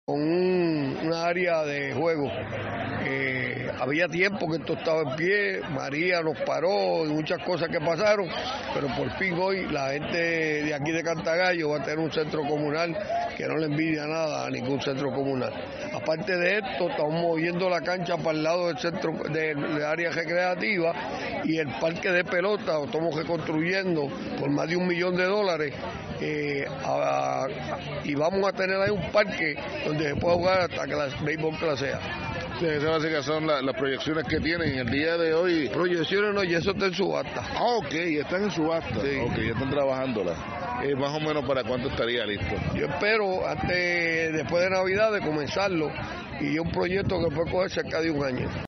con una área de juego. Había tiempo que esto estaba en pie, María nos paró y muchas cosas que pasaron, pero por fin hoy la gente de aquí de Cantagallo va a tener un centro comunal que no le envidia nada a ningún centro comunal. Aparte de esto, estamos moviendo la cancha para el lado del centro de área recreativa y el parque de pelota lo estamos reconstruyendo por más de $1 millón, y vamos a tener ahí un parque donde se pueda jugar hasta que la béisbol clase A. Sí, esas básicas son las proyecciones que tienen el día de hoy. Proyecciones no, y eso está en subasta. Ok, están en subasta. Sí. Ok, ya están trabajándola. Más o menos para cuánto estaría listo. Yo espero después de Navidad de comenzarlo, y es un proyecto que puede coger cerca de un año.